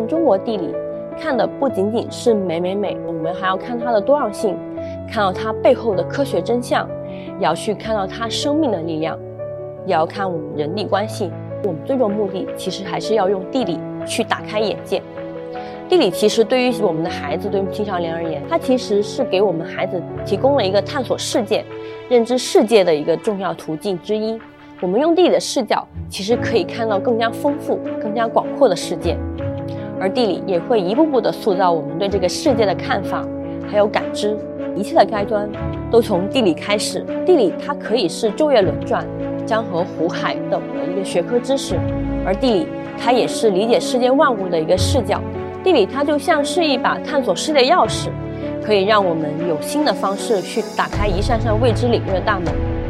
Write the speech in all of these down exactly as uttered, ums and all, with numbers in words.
看中国地理，看的不仅仅是美美美，我们还要看它的多样性，看到它背后的科学真相，也要去看到它生命的力量，也要看我们人地关系。我们最终目的其实还是要用地理去打开眼界。地理其实对于我们的孩子，对于青少年而言，它其实是给我们孩子提供了一个探索世界、认知世界的一个重要途径之一。我们用地理的视角，其实可以看到更加丰富、更加广阔的世界，而地理也会一步步地塑造我们对这个世界的看法，还有感知。一切的开端都从地理开始。地理它可以是昼夜轮转、江河湖海等的一个学科知识，而地理它也是理解世界万物的一个视角。地理它就像是一把探索世界钥匙，可以让我们有新的方式去打开一扇扇未知领域的大门。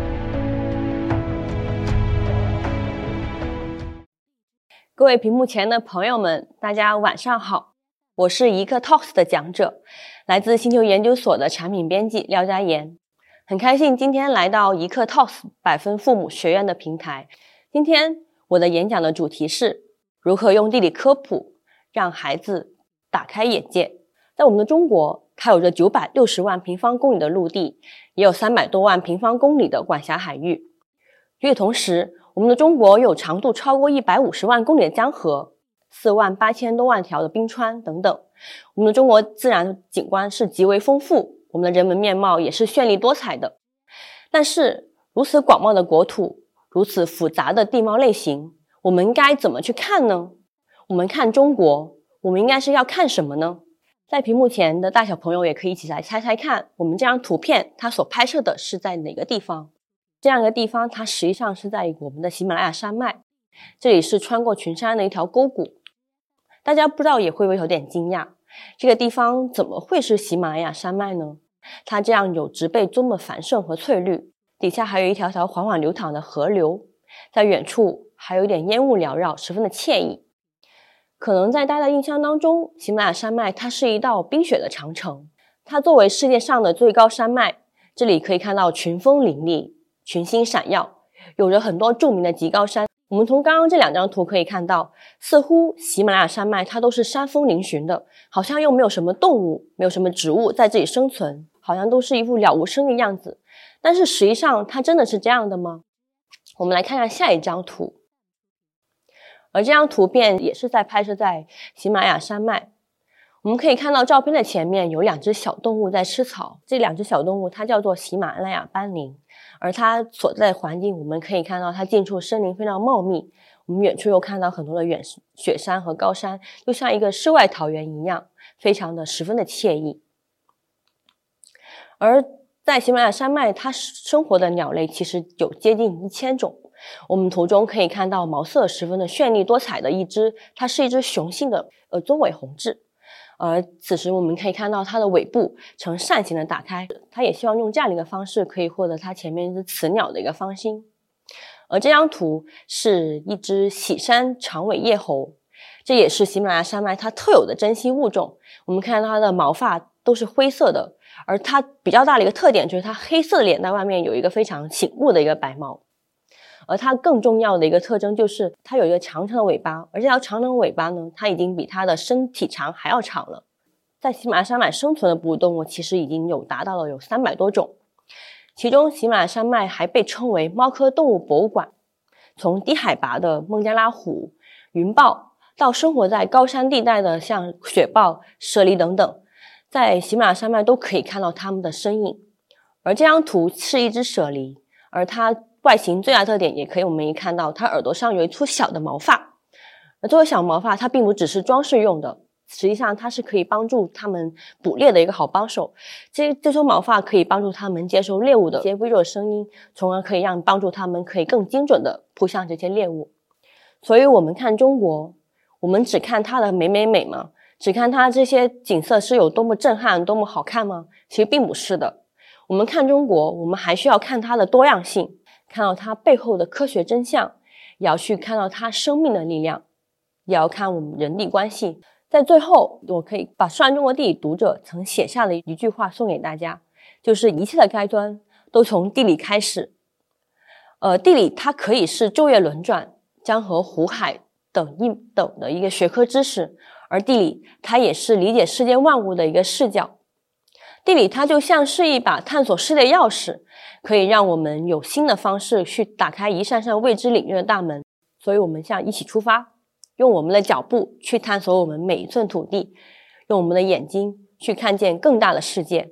各位屏幕前的朋友们，大家晚上好，我是一课 Talks 的讲者，来自星球研究所的产品编辑廖佳妍。很开心今天来到一课 Talks 百分父母学院的平台。今天我的演讲的主题是如何用地理科普让孩子打开眼界。在我们的中国，它有着九百六十万平方公里的陆地，也有三百多万平方公里的管辖海域。与此同时，我们的中国有长度超过一百五十万公里的江河，四万八千多万条的冰川等等。我们的中国自然景观是极为丰富，我们的人文面貌也是绚丽多彩的。但是如此广袤的国土，如此复杂的地貌类型，我们应该怎么去看呢？我们看中国，我们应该是要看什么呢？在屏幕前的大小朋友也可以一起来猜猜看，我们这张图片它所拍摄的是在哪个地方？这样一个地方，它实际上是在我们的喜马拉雅山脉，这里是穿过群山的一条沟谷。大家不知道也会不会有点惊讶，这个地方怎么会是喜马拉雅山脉呢？它这样有植被多么繁盛和翠绿，底下还有一条条缓缓流淌的河流，在远处还有一点烟雾缭绕，十分的惬意。可能在大家的印象当中，喜马拉雅山脉它是一道冰雪的长城，它作为世界上的最高山脉，这里可以看到群峰林立，群星闪耀，有着很多著名的极高山。我们从刚刚这两张图可以看到，似乎喜马拉雅山脉它都是山峰嶙峋的，好像又没有什么动物，没有什么植物在这里生存，好像都是一副了无生的样子。但是实际上它真的是这样的吗？我们来看看下一张图。而这张图片也是在拍摄在喜马拉雅山脉。我们可以看到照片的前面有两只小动物在吃草，这两只小动物它叫做喜马拉雅斑羚，而它所在的环境我们可以看到它近处森林非常茂密，我们远处又看到很多的远雪山和高山，就像一个世外桃源一样，非常的十分的惬意。而在喜马拉雅山脉它生活的鸟类其实有接近一千种。我们图中可以看到毛色十分的绚丽多彩的一只，它是一只雄性的呃棕尾红雉。而此时我们可以看到它的尾部呈扇形的打开，它也希望用这样的一个方式可以获得它前面一只雌鸟的一个芳心。而这张图是一只喜山长尾叶猴，这也是喜马拉雅山脉它特有的珍稀物种。我们看到它的毛发都是灰色的，而它比较大的一个特点就是它黑色的脸蛋外面有一个非常醒目的一个白毛。而它更重要的一个特征就是它有一个长长的尾巴，而这条长长的尾巴呢，它已经比它的身体长还要长了。在喜马拉雅山脉生存的哺乳动物其实已经有达到了有三百多种，其中喜马拉雅山脉还被称为猫科动物博物馆。从低海拔的孟加拉虎、云豹到生活在高山地带的像雪豹、猞猁等等，在喜马拉雅山脉都可以看到它们的身影。而这张图是一只猞猁，而它外形最大特点也可以我们一看到它耳朵上有一撮小的毛发，而这撮小毛发它并不只是装饰用的，实际上它是可以帮助它们捕猎的一个好帮手。这这撮毛发可以帮助它们接收猎物的一些微弱的声音，从而可以让帮助它们可以更精准的扑向这些猎物。所以我们看中国，我们只看它的美美美吗？只看它这些景色是有多么震撼多么好看吗？其实并不是的。我们看中国，我们还需要看它的多样性，看到它背后的科学真相，也要去看到它生命的力量，也要看我们人地关系。在最后，我可以把上中国地理读者曾写下的一句话送给大家，就是一切的开端都从地理开始。呃，地理它可以是昼夜轮转、江河湖海等一等的一个学科知识， 而地理它也是理解世界万物的一个视角。地理它就像是一把探索世界钥匙，可以让我们有新的方式去打开一扇扇未知领域的大门。所以我们想一起出发，用我们的脚步去探索我们每一寸土地，用我们的眼睛去看见更大的世界。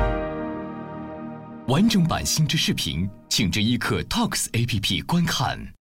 完整版新知视频，请至一刻 Talks A P P 观看。